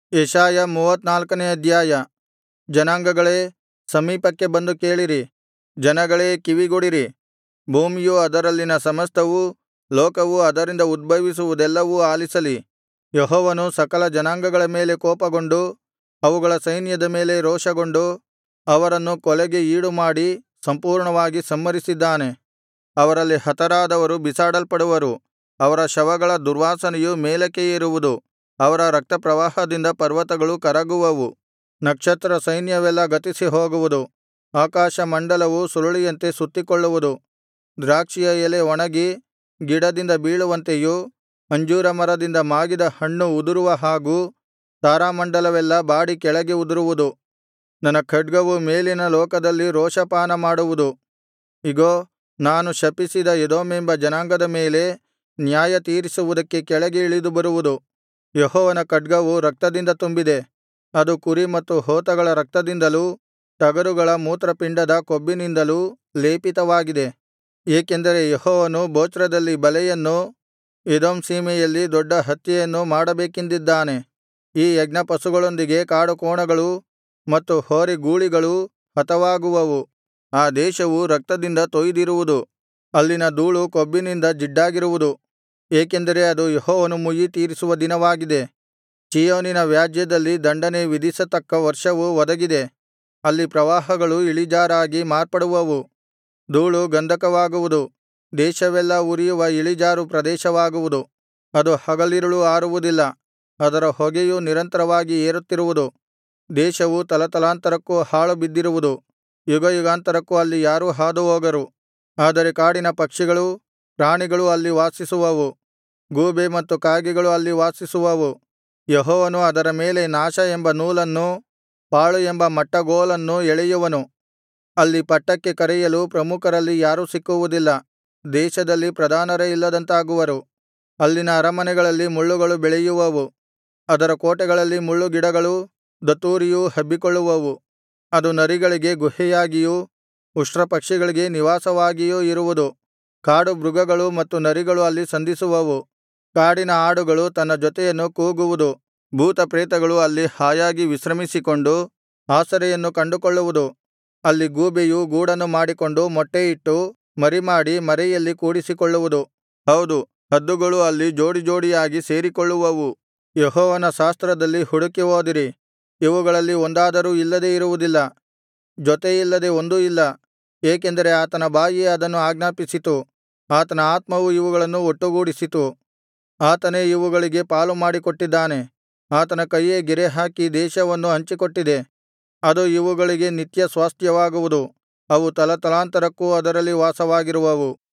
ಯೆಶಾಯ 34ನೇ ಅಧ್ಯಾಯ. ಜನಾಂಗಗಳೇ, ಸಮೀಪಕ್ಕೆ ಬಂದು ಕೇಳಿರಿ, ಜನಗಳೇ ಕಿವಿಗೊಡಿರಿ. ಭೂಮಿಯೂ ಅದರಲ್ಲಿನ ಸಮಸ್ತವೂ, ಲೋಕವೂ ಅದರಿಂದ ಉದ್ಭವಿಸುವುದೆಲ್ಲವೂ ಆಲಿಸಲಿ. ಯೆಹೋವನು ಸಕಲ ಜನಾಂಗಗಳ ಮೇಲೆ ಕೋಪಗೊಂಡು, ಅವುಗಳ ಸೈನ್ಯದ ಮೇಲೆ ರೋಷಗೊಂಡು, ಅವರನ್ನು ಕೊಲೆಗೆ ಈಡುಮಾಡಿ ಸಂಪೂರ್ಣವಾಗಿ ಸಂಹರಿಸಿದ್ದಾನೆ. ಅವರಲ್ಲಿ ಹತರಾದವರು ಬಿಸಾಡಲ್ಪಡುವರು, ಅವರ ಶವಗಳ ದುರ್ವಾಸನೆಯು ಮೇಲಕ್ಕೆ ಏರುವುದು. ಅವರ ರಕ್ತಪ್ರವಾಹದಿಂದ ಪರ್ವತಗಳು ಕರಗುವವು, ನಕ್ಷತ್ರ ಸೈನ್ಯವೆಲ್ಲಾ ಗತಿಸಿ ಹೋಗುವುದು. ಆಕಾಶಮಂಡಲವು ಸುರುಳಿಯಂತೆ ಸುತ್ತಿಕೊಳ್ಳುವುದು. ದ್ರಾಕ್ಷಿಯ ಎಲೆ ಒಣಗಿ ಗಿಡದಿಂದ ಬೀಳುವಂತೆಯೂ, ಅಂಜೂರ ಮರದಿಂದ ಮಾಗಿದ ಹಣ್ಣು ಉದುರುವ ಹಾಗೂ ತಾರಾಮಂಡಲವೆಲ್ಲಾ ಬಾಡಿ ಕೆಳಗೆ ಉದುರುವುದು. ನನ್ನ ಖಡ್ಗವು ಮೇಲಿನ ಲೋಕದಲ್ಲಿ ರೋಷಪಾನ ಮಾಡುವುದು. ಇಗೋ, ನಾನು ಶಪಿಸಿದ ಎದೋಮೆಂಬ ಜನಾಂಗದ ಮೇಲೆ ನ್ಯಾಯತೀರಿಸುವುದಕ್ಕೆ ಕೆಳಗೆ ಇಳಿದು ಬರುವುದು. ಯೆಹೋವನ ಖಡ್ಗವು ರಕ್ತದಿಂದ ತುಂಬಿದೆ, ಅದು ಕುರಿ ಮತ್ತು ಹೋತಗಳ ರಕ್ತದಿಂದಲೂ ಟಗರುಗಳ ಮೂತ್ರಪಿಂಡದ ಕೊಬ್ಬಿನಿಂದಲೂ ಲೇಪಿತವಾಗಿದೆ. ಏಕೆಂದರೆ ಯೆಹೋವನು ಬೊಚ್ರದಲ್ಲಿ ಬಲೆಯನ್ನೂ ಎದೋಮ್ ಸೀಮೆಯಲ್ಲಿ ದೊಡ್ಡ ಹತ್ಯೆಯನ್ನೂ ಮಾಡಬೇಕೆಂದಿದ್ದಾನೆ. ಈ ಯಜ್ಞಪಶುಗಳೊಂದಿಗೆ ಕಾಡುಕೋಣಗಳೂ ಮತ್ತು ಹೋರಿಗೂಳಿಗಳೂ ಹತವಾಗುವವು. ಆ ದೇಶವು ರಕ್ತದಿಂದ ತೊಯ್ದಿರುವುದು, ಅಲ್ಲಿನ ಧೂಳು ಕೊಬ್ಬಿನಿಂದ ಜಿಡ್ಡಾಗಿರುವುದು. ಏಕೆಂದರೆ ಅದು ಯೆಹೋವನು ಮುಯ್ಯಿತೀರಿಸುವ ದಿನವಾಗಿದೆ. ಚೀಯೋನಿನ ವ್ಯಾಜ್ಯದಲ್ಲಿ ದಂಡನೆ ವಿಧಿಸತಕ್ಕ ವರ್ಷವು ಒದಗಿದೆ. ಅಲ್ಲಿ ಪ್ರವಾಹಗಳು ಇಳಿಜಾರಾಗಿ ಮಾರ್ಪಡುವವು, ಧೂಳು ಗಂಧಕವಾಗುವುದು. ದೇಶವೆಲ್ಲಾ ಉರಿಯುವ ಇಳಿಜಾರು ಪ್ರದೇಶವಾಗುವುದು. ಅದು ಹಗಲಿರುಳೂ ಆರುವುದಿಲ್ಲ, ಅದರ ಹೊಗೆಯು ನಿರಂತರವಾಗಿ ಏರುತ್ತಿರುವುದು. ದೇಶವು ತಲತಲಾಂತರಕ್ಕೂ ಹಾಳು ಬಿದ್ದಿರುವುದು, ಯುಗಯುಗಾಂತರಕ್ಕೂ ಅಲ್ಲಿ ಯಾರೂ ಹಾದುಹೋಗರು. ಆದರೆ ಕಾಡಿನ ಪಕ್ಷಿಗಳೂ ಪ್ರಾಣಿಗಳೂ ಅಲ್ಲಿ ವಾಸಿಸುವವು, ಗೂಬೆ ಮತ್ತು ಕಾಗೆಗಳು ಅಲ್ಲಿ ವಾಸಿಸುವವು. ಯೆಹೋವನು ಅದರ ಮೇಲೆ ನಾಶ ಎಂಬ ನೂಲನ್ನೂ ಪಾಳು ಎಂಬ ಮಟ್ಟಗೋಲನ್ನೂ ಎಳೆಯುವನು. ಅಲ್ಲಿ ಪಟ್ಟಕ್ಕೆ ಕರೆಯಲು ಪ್ರಮುಖರಲ್ಲಿ ಯಾರೂ ಸಿಕ್ಕುವುದಿಲ್ಲ. ದೇಶದಲ್ಲಿ ಪ್ರಧಾನರೇ ಇಲ್ಲದಂತಾಗುವರು. ಅಲ್ಲಿನ ಅರಮನೆಗಳಲ್ಲಿ ಮುಳ್ಳುಗಳು ಬೆಳೆಯುವವು, ಅದರ ಕೋಟೆಗಳಲ್ಲಿ ಮುಳ್ಳುಗಿಡಗಳೂ ದತ್ತೂರಿಯೂ ಹಬ್ಬಿಕೊಳ್ಳುವವು. ಅದು ನರಿಗಳಿಗೆ ಗುಹೆಯಾಗಿಯೂ ಉಷ್ಟ್ರಪಕ್ಷಿಗಳಿಗೆ ನಿವಾಸವಾಗಿಯೂ ಇರುವುದು. ಕಾಡು ಮೃಗಗಳು ಮತ್ತು ನರಿಗಳು ಅಲ್ಲಿ ಸಂಧಿಸುವವು. ಕಾಡಿನ ಆಡುಗಳು ತನ್ನ ಜೊತೆಯನ್ನು ಕೂಗುವುದು. ಭೂತಪ್ರೇತಗಳು ಅಲ್ಲಿ ಹಾಯಾಗಿ ವಿಶ್ರಮಿಸಿಕೊಂಡು ಆಸರೆಯನ್ನು ಕಂಡುಕೊಳ್ಳುವುದು. ಅಲ್ಲಿ ಗೂಬೆಯು ಗೂಡನ್ನು ಮಾಡಿಕೊಂಡು ಮೊಟ್ಟೆಯಿಟ್ಟು ಮರಿಮಾಡಿ ಮರೆಯಲ್ಲಿ ಕೂಡಿಸಿಕೊಳ್ಳುವುದು. ಹೌದು, ಹದ್ದುಗಳು ಅಲ್ಲಿ ಜೋಡಿಜೋಡಿಯಾಗಿ ಸೇರಿಕೊಳ್ಳುವವು. ಯೆಹೋವನ ಶಾಸ್ತ್ರದಲ್ಲಿ ಹುಡುಕಿ ಓದಿರಿ, ಇವುಗಳಲ್ಲಿ ಒಂದಾದರೂ ಇಲ್ಲದೆ ಇರುವುದಿಲ್ಲ. ಜೊತೆಯಿಲ್ಲದೆ ಒಂದೂ ಇಲ್ಲ. ಏಕೆಂದರೆ ಆತನ ಬಾಯಿಯೇ ಅದನ್ನು ಆಜ್ಞಾಪಿಸಿತು, ಆತನ ಆತ್ಮವು ಇವುಗಳನ್ನು ಒಟ್ಟುಗೂಡಿಸಿತು. ಆತನೇ ಇವುಗಳಿಗೆ ಪಾಲುಮಾಡಿಕೊಟ್ಟಿದ್ದಾನೆ. ಆತನ ಕೈಯೇ ಗೆರೆಹಾಕಿ ದೇಶವನ್ನು ಹಂಚಿಕೊಟ್ಟಿದೆ. ಅದು ಇವುಗಳಿಗೆ ನಿತ್ಯ ಸ್ವಾಸ್ತ್ಯವಾಗುವುದು. ಅವು ತಲತಲಾಂತರಕ್ಕೂ ಅದರಲ್ಲಿ ವಾಸವಾಗಿರುವವು.